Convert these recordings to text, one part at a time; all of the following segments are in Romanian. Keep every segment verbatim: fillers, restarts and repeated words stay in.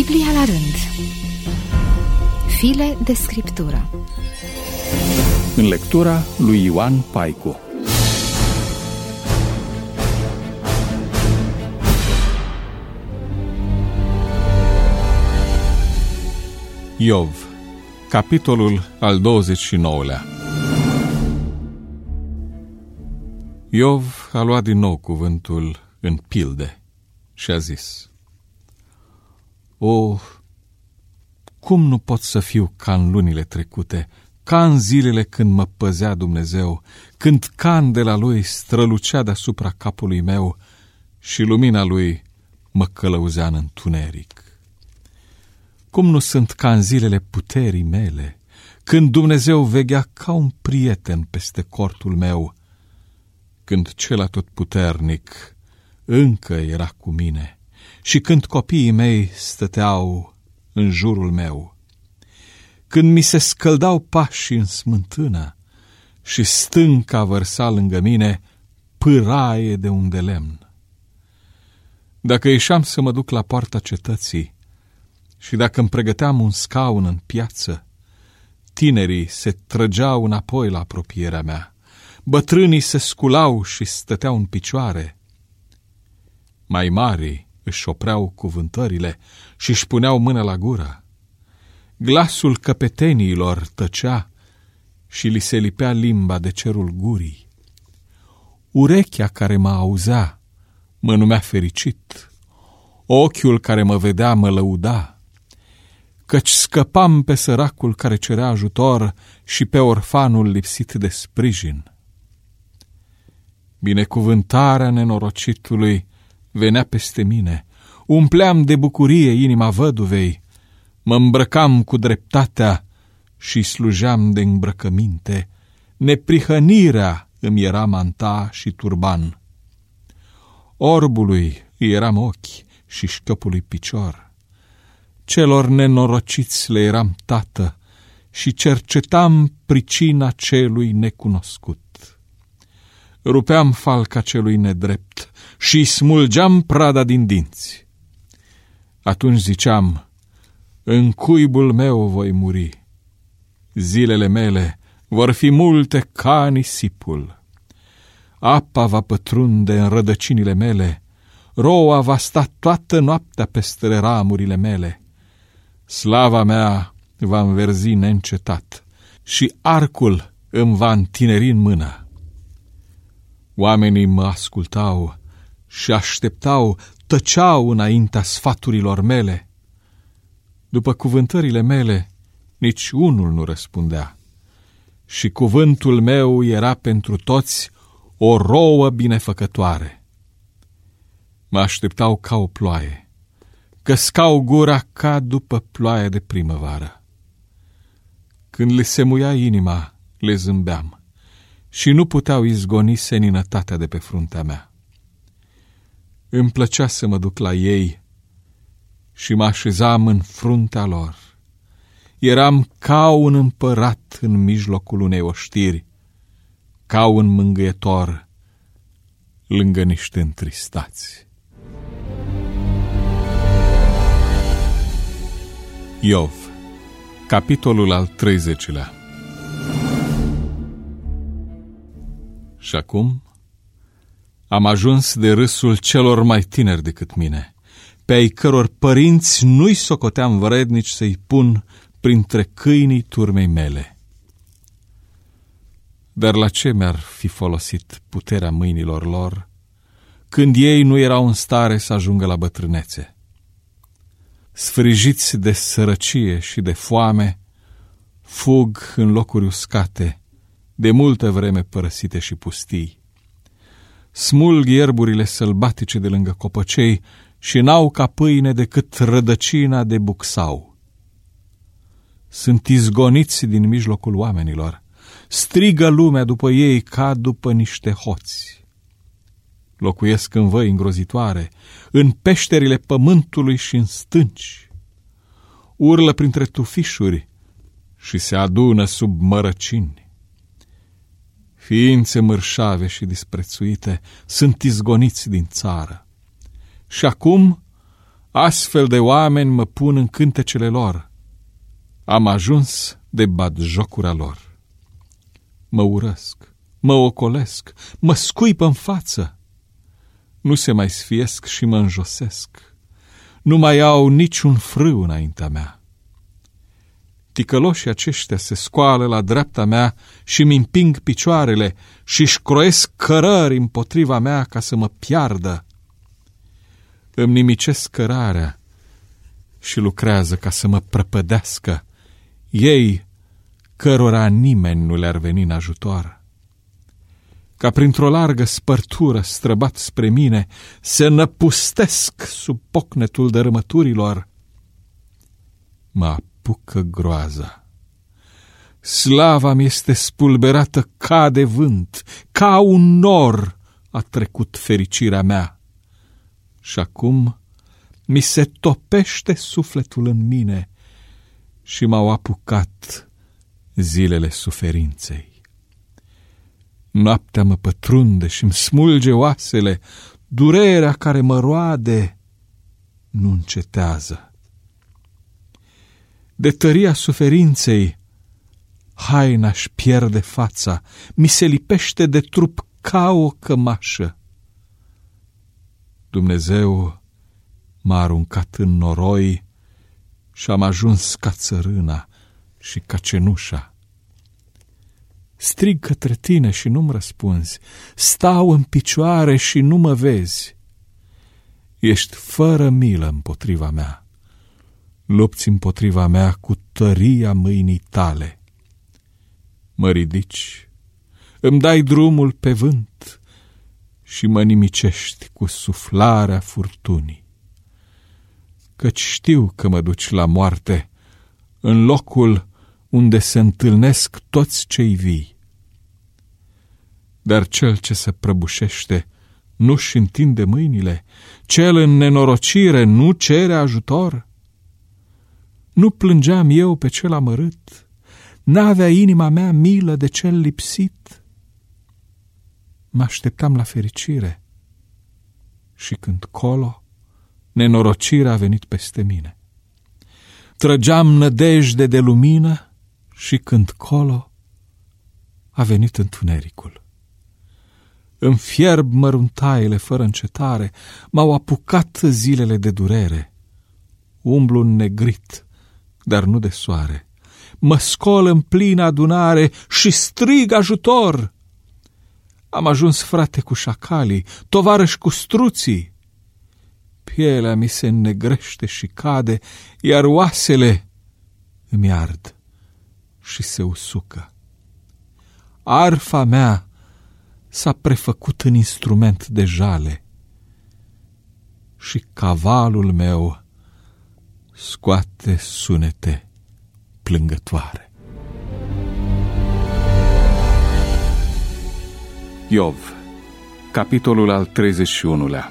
Biblia la rând. File de scriptură. În lectura lui Ioan Paicu. Iov, capitolul al douăzeci și nouălea. Iov a luat din nou cuvântul în pilde și a zis: O, cum nu pot să fiu ca în lunile trecute, ca în zilele când mă păzea Dumnezeu, când candela Lui strălucea deasupra capului meu și lumina Lui mă călăuzea în întuneric. Cum nu sunt ca în zilele puterii mele, când Dumnezeu veghea ca un prieten peste cortul meu, când cel atotputernic încă era cu mine și când copiii mei stăteau în jurul meu, când mi se scăldau pașii în smântână și stânca vărsa lângă mine pâraie de un de lemn. Dacă ieșeam să mă duc la poarta cetății și dacă îmi pregăteam un scaun în piață, tinerii se trăgeau înapoi la apropierea mea, bătrânii se sculau și stăteau în picioare. Mai mari își opreau cuvântările și își puneau mână la gură. Glasul căpeteniilor tăcea și li se lipea limba de cerul gurii. Urechea care mă auzea mă numea fericit, ochiul care mă vedea mă lăuda, căci scăpam pe săracul care cerea ajutor și pe orfanul lipsit de sprijin. Binecuvântarea nenorocitului venea peste mine, umpleam de bucurie inima văduvei, mă îmbrăcam cu dreptatea și slujeam de îmbrăcăminte, neprihănirea îmi era manta și turban. Orbului îi eram ochi și șchiopului picior, celor nenorociți le eram tată și cercetam pricina celui necunoscut. Rupeam falca celui nedrept și smulgeam prada din dinți. Atunci ziceam: în cuibul meu voi muri, zilele mele vor fi multe ca nisipul. Apa va pătrunde în rădăcinile mele, roa va sta toată noaptea peste ramurile mele. Slava mea va înverzi neîncetat și arcul îmi va întineri în mână. Oamenii mă ascultau și așteptau, tăceau înaintea sfaturilor mele. După cuvântările mele, nici unul nu răspundea și cuvântul meu era pentru toți o rouă binefăcătoare. Mă așteptau ca o ploaie, căscau gura ca după ploaia de primăvară. Când le se muia inima, le zâmbeam și nu puteau izgoni seninătatea de pe fruntea mea. Îmi plăcea să mă duc la ei și mă așezam în fruntea lor. Eram ca un împărat în mijlocul unei oștiri, ca un mângâietor lângă niște întristați. Iov, capitolul al treizecilea. Și acum am ajuns de râsul celor mai tineri decât mine, pe ai căror părinți nu-i socoteam vrednici să-i pun printre câinii turmei mele. Dar la ce mi-ar fi folosit puterea mâinilor lor, când ei nu erau în stare să ajungă la bătrânețe? Sfrijiți de sărăcie și de foame, fug în locuri uscate, de multă vreme părăsite și pustii. Smulg ierburile sălbatice de lângă copăcei și n-au ca pâine decât rădăcina de bucsau. Sunt izgoniți din mijlocul oamenilor, strigă lumea după ei ca după niște hoți. Locuiesc în văi îngrozitoare, în peșterile pământului și în stânci. Urlă printre tufișuri și se adună sub mărăcini. Ființe mărșave și disprețuite sunt izgoniți din țară. Și acum Astfel de oameni mă pun în cântecele lor. Am ajuns de batjocura lor. Mă urăsc, mă ocolesc, mă scuipă în față. Nu se mai sfiesc și mă înjosesc. Nu mai au niciun frâu înaintea mea. Ticăloșii aceștia se scoală la dreapta mea și mi împing picioarele și-și croiesc cărări împotriva mea ca să mă piardă. Îmi nimicesc cărarea și lucrează ca să mă prăpădească. Ei, cărora nimeni nu le-ar veni în ajutor. Ca printr-o largă spărtură străbat spre mine, se năpustesc sub pocnetul dărâmăturilor. Mă apucă groaza. Slava-mi este spulberată ca de vânt, ca un nor a trecut fericirea mea. Și acum mi se topește sufletul în mine și m-au apucat zilele suferinței. Noaptea mă pătrunde și-mi smulge oasele, durerea care mă roade nu încetează. De tăria suferinței, haina-și pierde fața, mi se lipește de trup ca o cămașă. Dumnezeu m-a aruncat în noroi și am ajuns ca țărâna și ca cenușa. Strig către tine și nu-mi răspunzi, stau în picioare și nu mă vezi. Ești fără milă împotriva mea, lupți împotriva mea cu tăria mâinii tale. Mă ridici, îmi dai drumul pe vânt și mă nimicești cu suflarea furtunii. Căci știu că mă duci la moarte, în locul unde se întâlnesc toți cei vii. Dar cel ce se prăbușește nu-și întinde mâinile, cel în nenorocire nu cere ajutor. Nu plângeam eu pe cel amărât, n-avea inima mea milă de cel lipsit. Mă așteptam la fericire și când colo, nenorocirea a venit peste mine. Trăgeam nădejde de lumină și când colo a venit întunericul. Îmi fierb măruntaiele fără încetare, m-au apucat zilele de durere. Umblu negrit, dar nu de soare. Mă scol în plină adunare și strig ajutor. Am ajuns frate cu șacalii, tovarăși cu struții. Pielea mi se înnegrește și cade, iar oasele îmi ard și se usucă. Arfa mea s-a prefăcut în instrument de jale și cavalul meu scoate sunete plângătoare. Iov, capitolul al treizeci și unulea.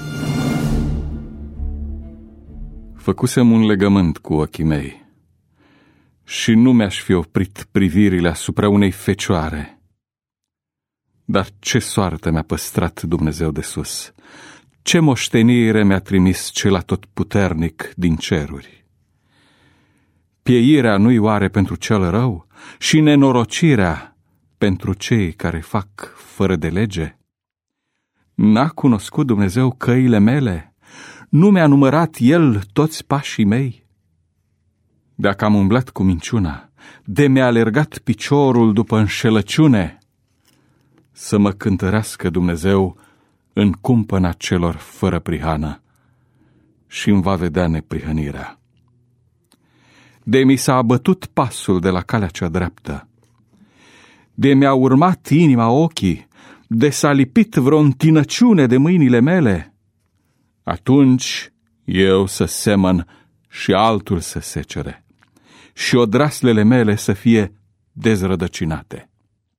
Făcusem un legământ cu ochii mei și nu mi-aș fi oprit privirile asupra unei fecioare. Dar ce soartă mi-a păstrat Dumnezeu de sus! Ce moștenire mi-a trimis cel atotputernic din ceruri! Pieirea nu-i oare pentru cel rău și nenorocirea pentru cei care fac fără de lege? N-a cunoscut Dumnezeu căile mele? Nu mi-a numărat El toți pașii mei? Dacă am umblat cu minciuna, de mi-a alergat piciorul după înșelăciune, să mă cântărească Dumnezeu în cumpăna celor fără prihană și îmi va vedea neprihănirea. De mi s-a abătut pasul de la calea cea dreaptă, de mi-a urmat inima ochii, de s-a lipit vreo întinăciune de mâinile mele, atunci eu să semăn și altul să secere și odraslele mele să fie dezrădăcinate.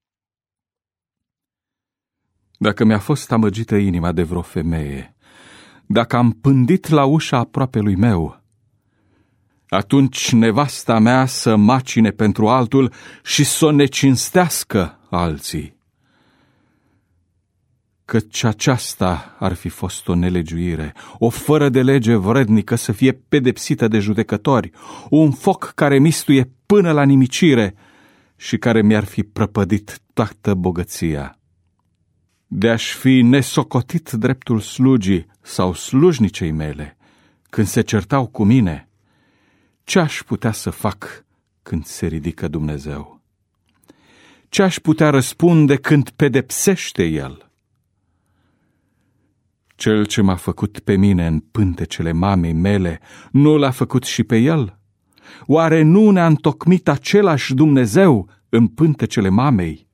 Dacă mi-a fost amăgită inima de vreo femeie, dacă am pândit la ușa aproapelui meu, atunci nevasta mea să macine pentru altul și să o necinstească alții. căci aceasta ar fi fost o nelegiuire, o fără de lege vrednică să fie pedepsită de judecători, un foc care mistuie până la nimicire și care mi-ar fi prăpădit toată bogăția. De-aș fi nesocotit dreptul slugii sau slujnicei mele când se certau cu mine, ce aș putea să fac când se ridică Dumnezeu? Ce aș putea răspunde când pedepsește El? Cel ce m-a făcut pe mine în pântecele mamei mele, nu l-a făcut și pe El? Oare nu ne-a întocmit același Dumnezeu în pântecele mamei?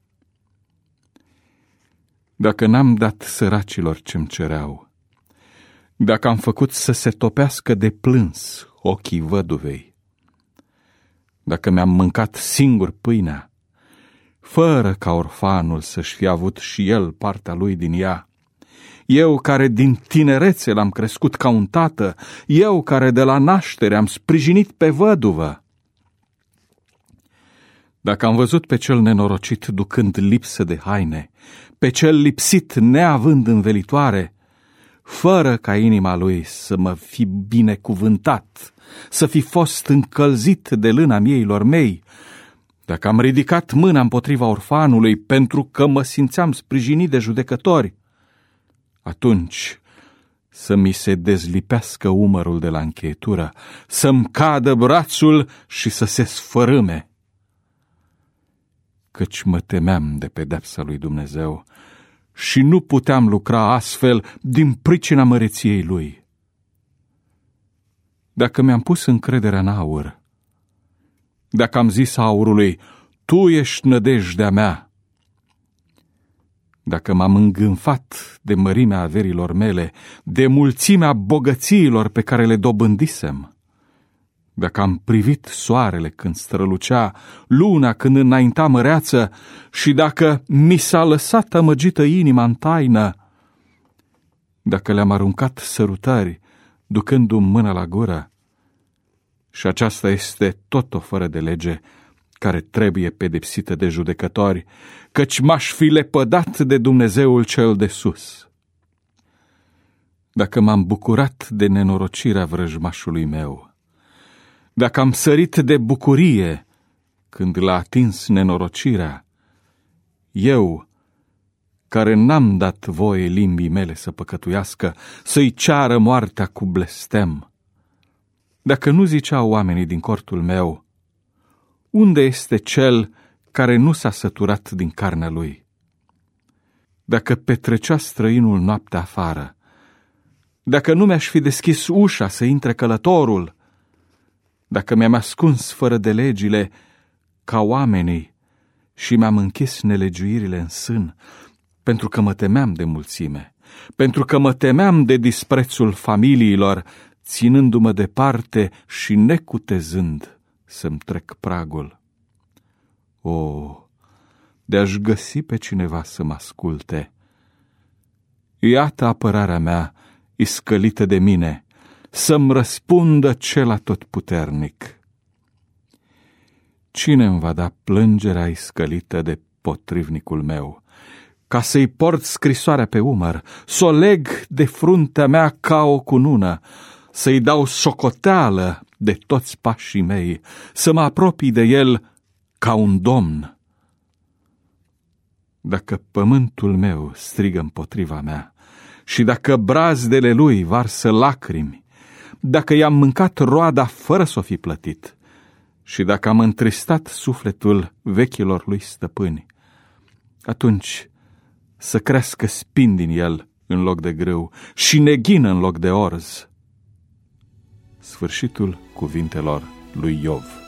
Dacă n-am dat săracilor ce-mi cereau, dacă am făcut să se topească de plâns ochii văduvei, dacă mi-am mâncat singur pâinea, fără ca orfanul să-și fi avut și el partea lui din ea, eu care din tinerețe l-am crescut ca un tată, eu care de la naștere am sprijinit pe văduvă, dacă am văzut pe cel nenorocit ducând lipsă de haine, pe cel lipsit neavând învelitoare, fără ca inima lui să mă fi binecuvântat, să fi fost încălzit de lâna mieilor mei, dacă am ridicat mâna împotriva orfanului pentru că mă simțeam sprijinit de judecători, atunci să mi se dezlipească umărul de la încheietură, să-mi cadă brațul și să se sfărâme. Căci mă temeam de pedepsa lui Dumnezeu și nu puteam lucra astfel din pricina măreției Lui. Dacă mi-am pus încrederea în aur, dacă am zis aurului, Tu ești nădejdea mea, dacă m-am îngânfat de mărimea averilor mele, de mulțimea bogățiilor pe care le dobândisem, dacă am privit soarele când strălucea, luna când înainta măreață și dacă mi s-a lăsat amăgită inima în taină, dacă le-am aruncat sărutări, ducându-mi mâna la gură, și aceasta este tot o fără de lege care trebuie pedepsită de judecători, căci m-aș fi lepădat de Dumnezeul cel de sus. Dacă m-am bucurat de nenorocirea vrăjmașului meu, dacă am sărit de bucurie când l-a atins nenorocirea, eu, care n-am dat voie limbii mele să păcătuiască, să-i ceară moartea cu blestem, dacă nu ziceau oamenii din cortul meu, unde este cel care nu s-a săturat din carnea lui? Dacă petrecea străinul noaptea afară, dacă nu mi-aș fi deschis ușa să intre călătorul, dacă mi-am ascuns fără de legile ca oamenii și mi-am închis nelegiuirile în sân, pentru că mă temeam de mulțime, pentru că mă temeam de disprețul familiilor, ținându-mă departe și necutezând să-mi trec pragul. O, de-aș găsi pe cineva să mă asculte! Iată apărarea mea, iscălită de mine, să-mi răspundă cel atotputernic. Cine îmi va da plângerea iscălită de potrivnicul meu, ca să-i port scrisoarea pe umăr, să o leg de fruntea mea ca o cunună, să-i dau socoteală de toți pașii mei, să mă apropii de el ca un domn? Dacă pământul meu strigă împotriva mea și dacă brazdele lui varsă lacrimi, dacă i-am mâncat roada fără să o fi plătit și dacă am întristat sufletul vechilor lui stăpâni, atunci să crească spin din el în loc de grâu și neghină în loc de orz. Sfârșitul cuvintelor lui Iov.